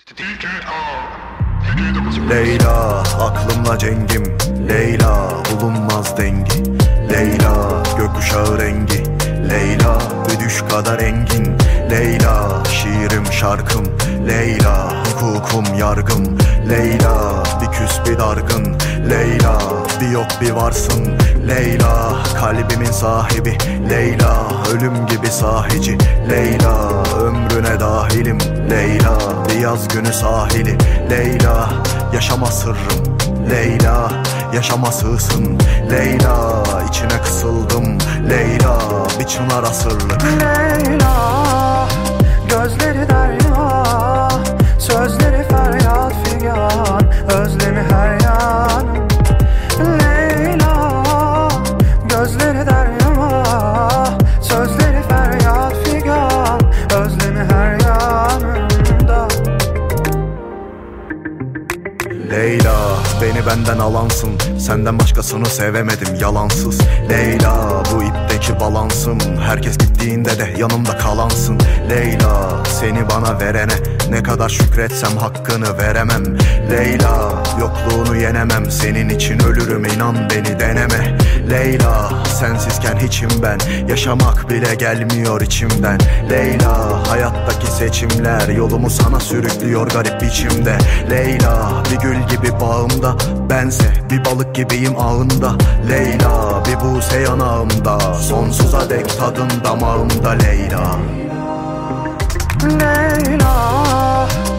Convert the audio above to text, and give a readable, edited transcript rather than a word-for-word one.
Leyla, aklımla cengim. Leyla, bulunmaz dengi. Leyla, gökkuşağı rengi. Leyla, bir düş kadar engin. Leyla, şiirim şarkım. Leyla, hukukum yargım. Leyla, bir küs bir dargın. Leyla, bir yok bir varsın. Leyla, kalbimin sahibi. Leyla, ölüm gibi sahici. Leyla, ömrüne dahilim. Leyla, bir yaz günü sahili. Leyla, yaşama sırrım. Leyla, yaşama sığsın. Leyla, içine kısıldım. Leyla, bir çınar asırlık. Leyla, gözleri derya, sözleri feryat figan, özlemi her yan. Leyla, gözleri derya, sözleri feryat figan, özlemi her yanında. Leyla, beni benden alansın. Senden başkasını sevemedim yalansız. Leyla, bu ipteki balansım. Herkes gittiğinde de yanımda kalansın. Leyla, seni bana verene ne kadar şükretsem hakkını veremem. Leyla, yokluğunu yenemem. Senin için ölürüm, inan beni deneme. Leyla, sensizken hiçim ben. Yaşamak bile gelmiyor içimden. Leyla, hayattaki seçimler yolumu sana sürüklüyor garip biçimde. Leyla, bir gül gibi bağımda, bense bir balık gibiyim ağında. Leyla, bir buse yanağımda, sonsuza dek tadın damağımda. Leyla, Leyla,